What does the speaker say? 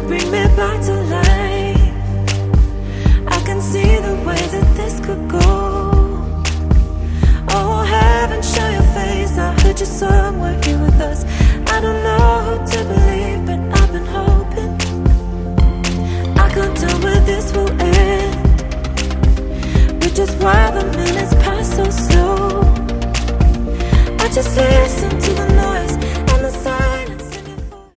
bring me back to life. I can see the way that this could go. Oh heaven, show your face, I heard you're somewhere here with us. I don't know who to believe, but I've been hoping. I can't tell where this will end, which is why the minutes pass so slow. I just listen to the